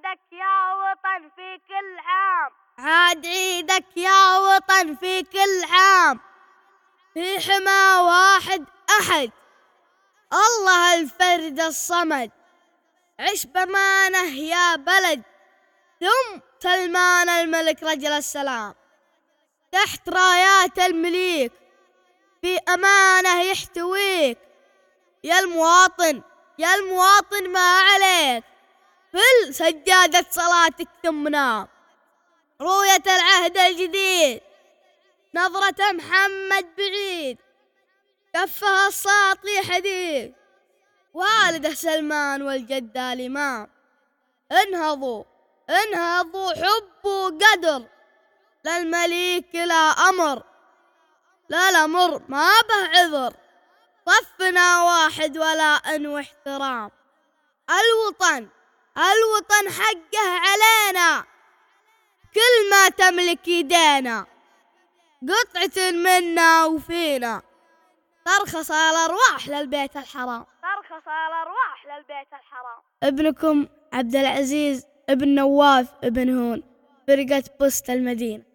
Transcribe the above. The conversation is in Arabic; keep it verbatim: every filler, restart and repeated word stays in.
عيدك يا وطن في كل عام، عاد عيدك يا وطن في كل عام، في حما واحد أحد الله الفرد الصمد، عش بمانه يا بلد ثم سلمان الملك رجل السلام، تحت رايات المليك في أمانه يحتويك، يا المواطن يا المواطن ما عليك فل سجادة صلاتك ثم نام، رؤية العهد الجديد نظرة محمد بعيد، كفها الساطي حديد، والده سلمان والجدة الإمام، انهضوا انهضوا حب وقدر للمليك لا أمر، لا الأمر ما به عذر، صفنا واحد ولاء واحترام، الوطن الوطن حقه علينا كل ما تملك يدينا، قطعة منا وفينا، ترخص الأرواح للبيت الحرام، ترخص الأرواح للبيت الحرام. ابنكم عبد العزيز ابن نواف ابن هون، فرقة بسط المدينة.